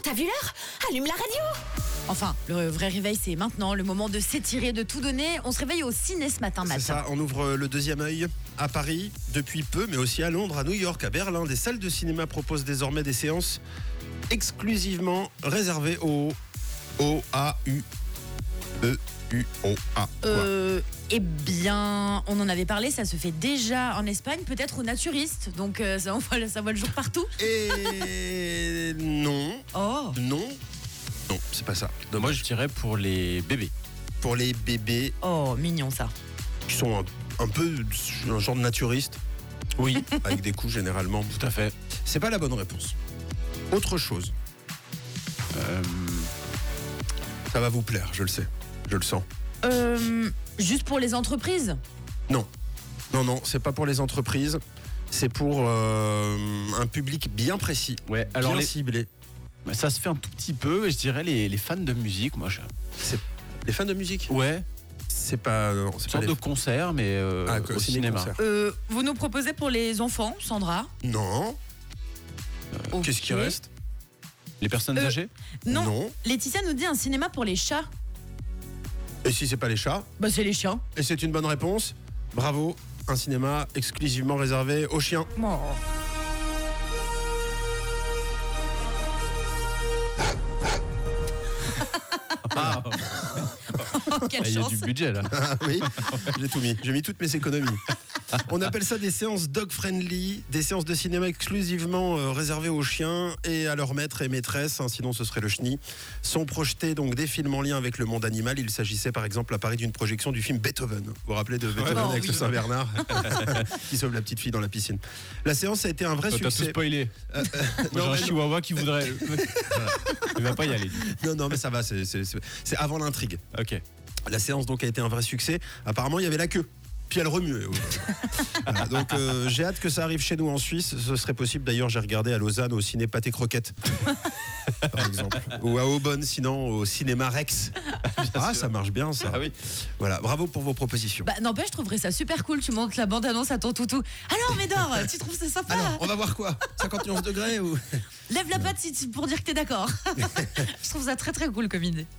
t'as vu l'heure? Allume la radio. Enfin, le vrai réveil, c'est maintenant, le moment de s'étirer, de tout donner. On se réveille au ciné ce matin. C'est ça, on ouvre le deuxième œil à Paris depuis peu, mais aussi à Londres, à New York, à Berlin. Des salles de cinéma proposent désormais des séances exclusivement réservées aux O-A-U-E-U-O-A. Eh bien, on en avait parlé, ça se fait déjà en Espagne, peut-être aux naturistes. Donc ça voit le jour partout. Et non, Oh, non, c'est pas ça. Moi, je dirais pour les bébés. Pour les bébés oh, mignon ça. qui sont un peu un genre de naturistes, Oui, avec des coups généralement. tout à fait. C'est pas la bonne réponse. Autre chose. Ça va vous plaire, je le sais. Je le sens. Juste pour les entreprises. Non, c'est pas pour les entreprises. C'est pour un public bien précis, Ouais, alors bien ciblé. ça se fait un tout petit peu, je dirais les fans de musique. Moi, C'est les fans de musique. ouais, C'est pas. Non, c'est une pas sorte les... de concert, mais au cinéma. ciné-concert. Vous nous proposez pour les enfants, Sandra? Non. Ok. Qu'est-ce qui reste? Les personnes âgées. Non. Laetitia nous dit un cinéma pour les chats. Et si c'est pas les chats? Bah c'est les chiens. Et c'est une bonne réponse. Bravo. Un cinéma exclusivement réservé aux chiens. Oh. Quelle Il y a chance. du budget là. Ah oui, j'ai tout mis. J'ai mis toutes mes économies. On appelle ça des séances dog-friendly, des séances de cinéma exclusivement réservées aux chiens et à leurs maîtres et maîtresses, hein, sinon ce serait le chenil. Sont projetés donc des films en lien avec le monde animal. Il s'agissait par exemple à Paris d'une projection du film Beethoven. Vous vous rappelez de Beethoven Oh, avec oui. le Saint-Bernard qui sauve la petite fille dans la piscine. La séance a été un vrai T'as tout succès. spoilé. Moi, j'ai Non, un mais chihuahua qui voudrait. Voilà. Il va pas y aller. non, mais ça va, c'est avant l'intrigue. Ok. La séance donc a été un vrai succès. Apparemment, il y avait la queue. Puis elle remuait. Voilà, donc j'ai hâte que ça arrive chez nous en Suisse. Ce serait possible. D'ailleurs, j'ai regardé à Lausanne au ciné Pâté Croquette, par exemple, ou à Aubonne, sinon au cinéma Rex. Ah, ça marche bien, ça. Ah oui. Voilà, bravo pour vos propositions. Bah n'empêche, je trouverais ça super cool. Tu montes la bande-annonce à ton toutou. Alors Médor, tu trouves ça sympa? Alors, on va voir quoi? 51 degrés ou Lève la patte pour dire que t'es d'accord. Je trouve ça très très cool comme idée.